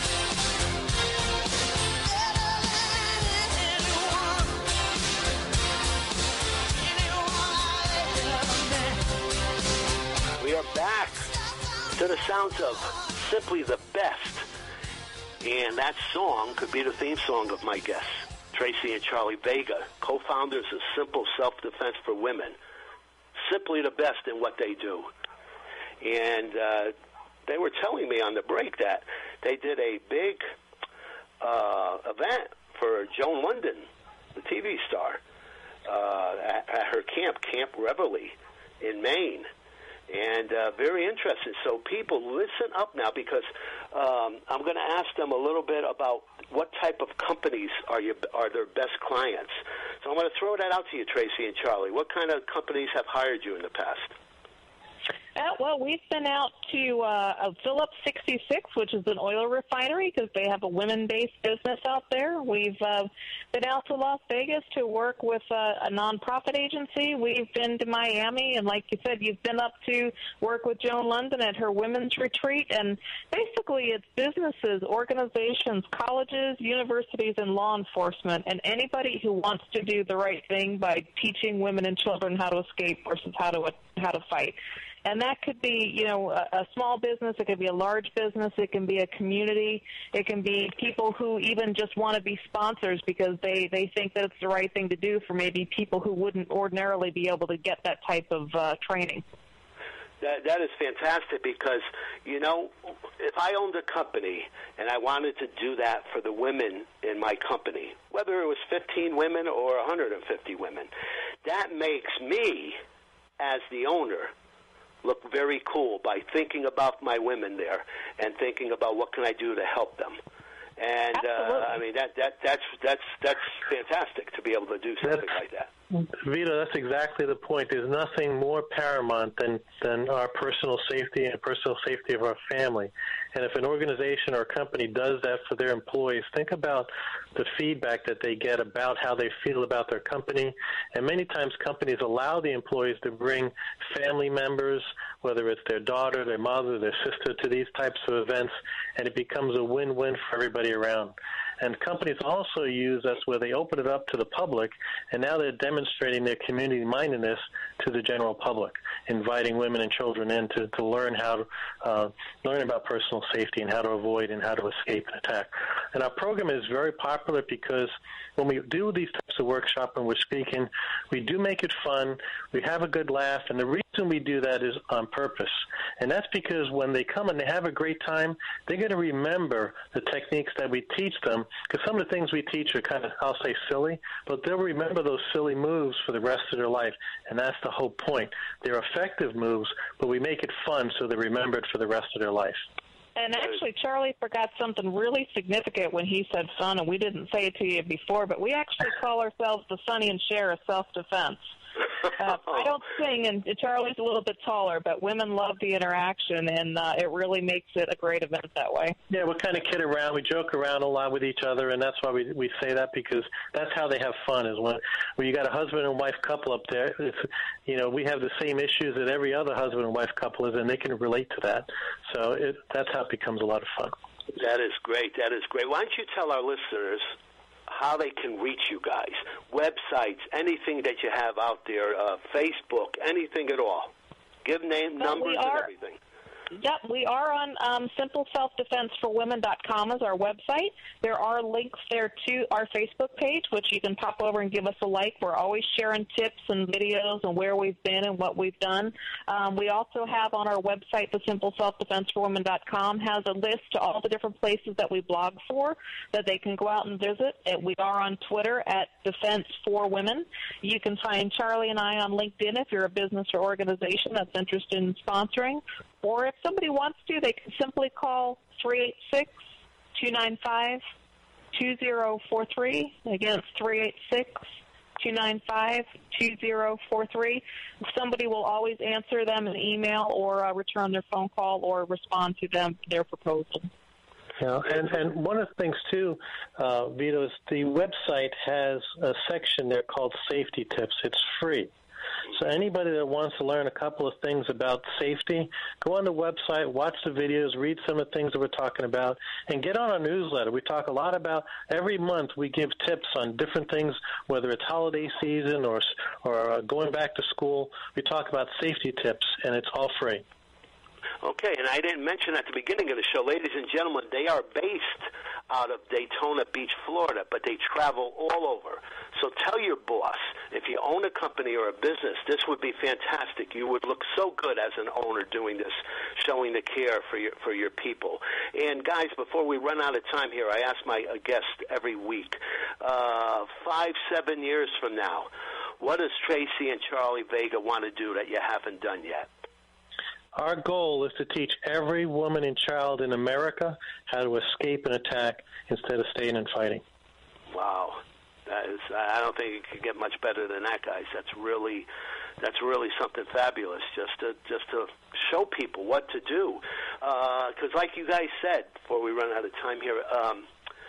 Speaker 10: Better than anyone. Anyone
Speaker 7: We are back to the sounds of Simply the Best. And that song could be the theme song of my guests, Tracy and Charlie Vega, co-founders of Simple Self-Defense for Women. Simply the best in what they do. And uh, they were telling me on the break that they did a big uh, event for Joan London, the T V star, uh, at, at her camp, Camp Reveille in Maine. And uh, very interesting. So people, listen up now, because um, I'm going to ask them a little bit about what type of companies are you are their best clients. So I'm going to throw that out to you, Tracy and Charlie. What kind of companies have hired you in the past?
Speaker 8: Uh, well, we've been out to uh, Phillips sixty-six, which is an oil refinery, because they have a women-based business out there. We've uh, been out to Las Vegas to work with uh, a nonprofit agency. We've been to Miami, and like you said, you've been up to work with Joan London at her women's retreat. And basically it's businesses, organizations, colleges, universities, and law enforcement, and anybody who wants to do the right thing by teaching women and children how to escape versus how to how to fight. And that could be, you know, a, a small business. It could be a large business. It can be a community. It can be people who even just want to be sponsors because they, they think that it's the right thing to do for maybe people who wouldn't ordinarily be able to get that type of uh, training.
Speaker 7: That, that is fantastic because, you know, if I owned a company and I wanted to do that for the women in my company, whether it was fifteen women or one hundred fifty women, that makes me, as the owner, look very cool by thinking about my women there and thinking about what can I do to help them. And uh, I mean that, that that's that's that's fantastic to be able to do something like that.
Speaker 9: Vito, that's exactly the point. There's nothing more paramount than, than our personal safety and personal safety of our family. And if an organization or a company does that for their employees, think about the feedback that they get about how they feel about their company. And many times companies allow the employees to bring family members, whether it's their daughter, their mother, their sister, to these types of events, and it becomes a win-win for everybody around. And companies also use us where they open it up to the public, and now they're demonstrating their community-mindedness to the general public, inviting women and children in to, to learn how to uh, learn about personal safety and how to avoid and how to escape an attack. And our program is very popular because when we do these types of workshops and we're speaking, we do make it fun, we have a good laugh, and the reason we do that is on purpose. And that's because when they come and they have a great time, they're going to remember the techniques that we teach them, because some of the things we teach are kind of, I'll say, silly, but they'll remember those silly moves for the rest of their life, and that's the whole point. They're effective moves, but we make it fun so they remember it for the rest of their life.
Speaker 8: And actually, Charlie forgot something really significant when he said fun, and we didn't say it to you before, but we actually call ourselves the Sonny and Cher of self-defense. Uh, I don't sing, and Charlie's a little bit taller, but women love the interaction, and uh, it really makes it a great event that way.
Speaker 9: Yeah, we kind of kid around. We joke around a lot with each other, and that's why we we say that, because that's how they have fun, is when, when you got a husband and wife couple up there. It's, you know, we have the same issues that every other husband and wife couple is, and they can relate to that. So it, that's how it becomes a lot of fun.
Speaker 7: That is great. That is great. Why don't you tell our listeners how they can reach you guys, websites, anything that you have out there, uh, Facebook, anything at all. Give name,
Speaker 8: well,
Speaker 7: numbers,
Speaker 8: are,
Speaker 7: and everything.
Speaker 8: Yep, we are on um, simple self defense for women dot com is our website. There are links there to our Facebook page, which you can pop over and give us a like. We're always sharing tips and videos and where we've been and what we've done. Um, we also have on our website, the simple self defense for women dot com, has a list to all the different places that we blog for that they can go out and visit. And we are on Twitter at Defense for Women. You can find Charlie and I on LinkedIn if you're a business or organization that's interested in sponsoring. Or if somebody wants to, they can simply call three eight six, two nine five, two zero four three. Again, it's three eight six, two nine five, two zero four three. Somebody will always answer them in email or uh, return their phone call or respond to them their proposal.
Speaker 9: Yeah, and, and one of the things, too, uh, Vito, is the website has a section there called Safety Tips. It's free. So anybody that wants to learn a couple of things about safety, go on the website, watch the videos, read some of the things that we're talking about, and get on our newsletter. We talk a lot about, every month we give tips on different things, whether it's holiday season or, or going back to school. We talk about safety tips, and it's all free.
Speaker 7: Okay, and I didn't mention at the beginning of the show, ladies and gentlemen, they are based out of Daytona Beach, Florida, but they travel all over. So tell your boss, if you own a company or a business, this would be fantastic. You would look so good as an owner doing this, showing the care for your for your people. And guys, before we run out of time here, I ask my uh, guest every week, uh, five, seven years from now, what does Tracy and Charlie Vega want to do that you haven't done yet?
Speaker 9: Our goal is to teach every woman and child in America how to escape an attack instead of staying and fighting.
Speaker 7: Wow. That is, I don't think it could get much better than that, guys. That's really, that's really something fabulous. Just to, just to show people what to do, because uh, like you guys said, before we run out of time here, um,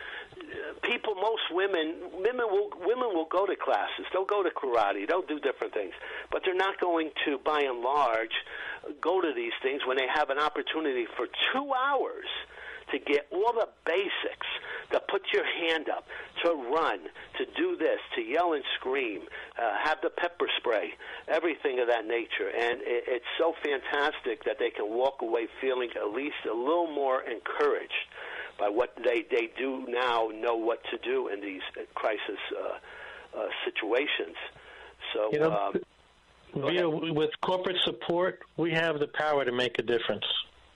Speaker 7: people, most women, women will, women will go to classes. They'll go to karate. They'll do different things, but they're not going to, by and large, go to these things when they have an opportunity for two hours to get all the basics, to put your hand up, to run, to do this, to yell and scream, uh, have the pepper spray, everything of that nature. And it, it's so fantastic that they can walk away feeling at least a little more encouraged by what they, they do now know what to do in these crisis uh, uh, situations. So,
Speaker 9: you know,
Speaker 7: um,
Speaker 9: Vito, with corporate support, we have the power to make a difference.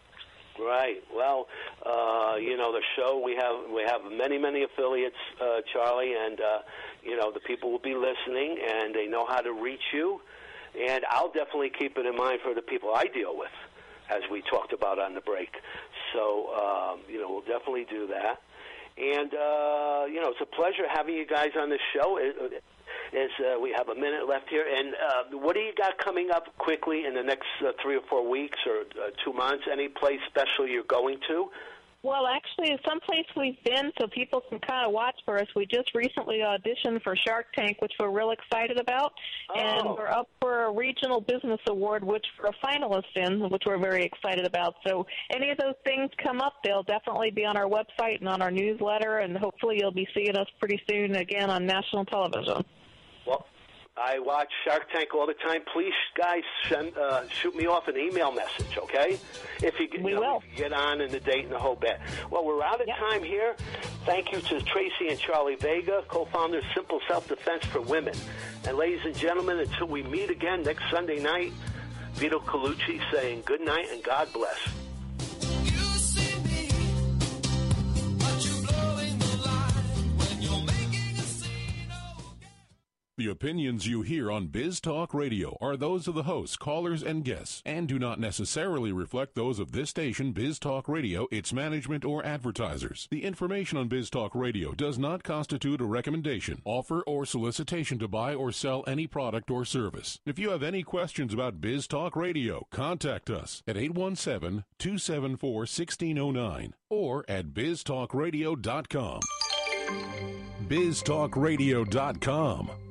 Speaker 7: Right. Well, uh, you know, the show, we have we have many, many affiliates, uh, Charlie, and, uh, you know, the people will be listening, and they know how to reach you. And I'll definitely keep it in mind for the people I deal with, as we talked about on the break. So, um, you know, we'll definitely do that. And, uh, you know, it's a pleasure having you guys on the show. It, is uh, we have a minute left here. And uh, what do you got coming up quickly in the next uh, three or four weeks or uh, two months? Any place special you're going to?
Speaker 8: Well, actually, someplace we've been so people can kind of watch for us. We just recently auditioned for Shark Tank, which we're real excited about.
Speaker 7: Oh.
Speaker 8: And we're up for a Regional Business Award, which we're a finalist in, which we're very excited about. So any of those things come up, they'll definitely be on our website and on our newsletter, and hopefully you'll be seeing us pretty soon again on national television.
Speaker 7: Well, I watch Shark Tank all the time. Please, guys, send, uh, shoot me off an email message, okay? If you, you
Speaker 8: we
Speaker 7: know,
Speaker 8: will.
Speaker 7: get on and the date and the whole bit. Well, we're out of
Speaker 8: yep.
Speaker 7: time here. Thank you to Tracy and Charlie Vega, co-founders of Simple Self-Defense for Women. And ladies and gentlemen, until we meet again next Sunday night, Vito Colucci saying good night and God bless.
Speaker 4: The opinions you hear on Biz Talk Radio are those of the hosts, callers, and guests, and do not necessarily reflect those of this station, Biz Talk Radio, its management, or advertisers. The information on Biz Talk Radio does not constitute a recommendation, offer, or solicitation to buy or sell any product or service. If you have any questions about Biz Talk Radio, contact us at eight one seven, two seven four, one six zero nine or at biz talk radio dot com. biz talk radio dot com.